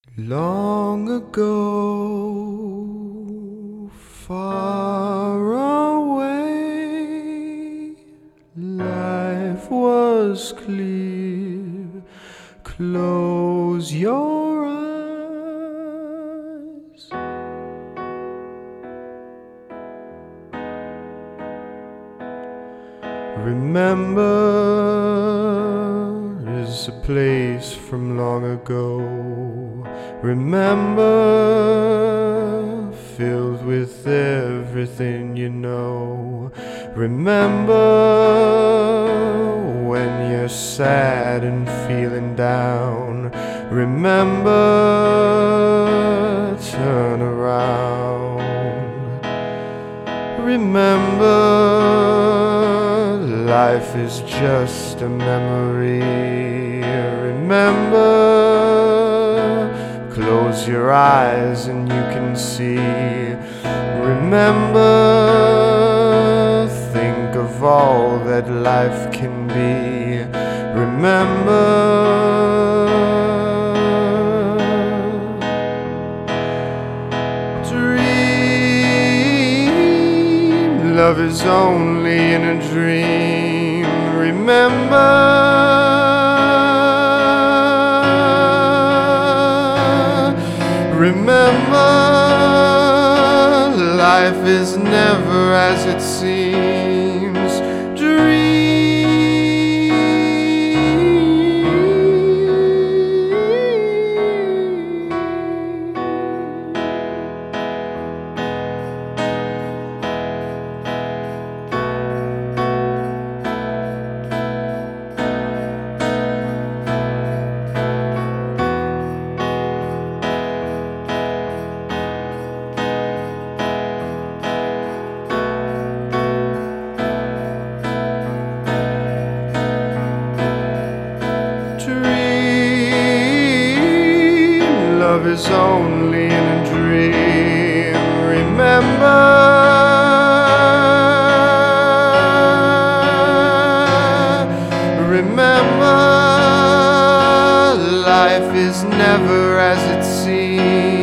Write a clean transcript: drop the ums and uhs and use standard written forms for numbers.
Long ago, far away, life was clear. Close your eyes. Remember is a place from long ago. Remember, filled with everything you know. Remember when you're sad and feeling down. Remember, turn around. Remember, life is just a memory. Remember, close your eyes and you can see. Remember, think of all that life can be. Remember, dream, love is only in a dream. Remember, remember, life is never as it seems. Dream. Love is only in a dream. Remember, remember, life is never as it seems.